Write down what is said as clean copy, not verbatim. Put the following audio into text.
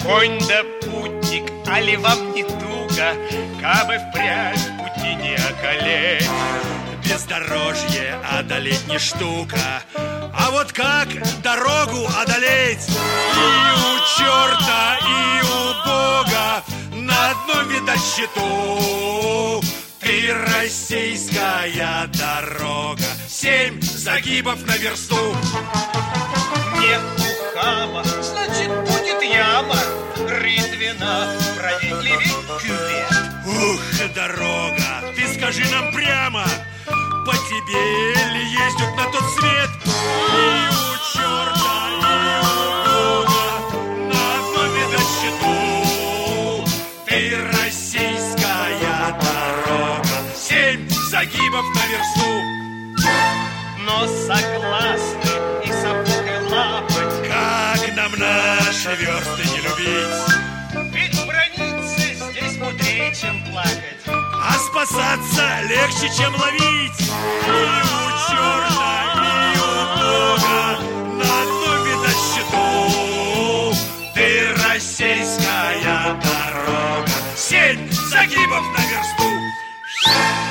Конь да путник, али вам не туго, кабы впрямь пути не околеть? Бездорожье одолеть не штука, а вот как дорогу одолеть? И у черта, и у Бога на одном, видать, счету. Ты российская дорога, 7 загибов на версту. Нет ухаба, значит, будет яма. Рытвина, справедливей кювет. Ух, дорога, ты скажи нам прямо, по тебе ли ездят на тот свет? И у черта, и у Бога на одном, видать, счету. Ты российская дорога, 7 загибов на версту. Но согласны и сапогой лапать. Как нам наши версты не любить? Ведь браниться здесь мудрее, чем плакать. А спасаться легче, чем ловить. И у черта, и у Бога на одном, видать, счету. Ты российская дорога, 7 загибов на версту.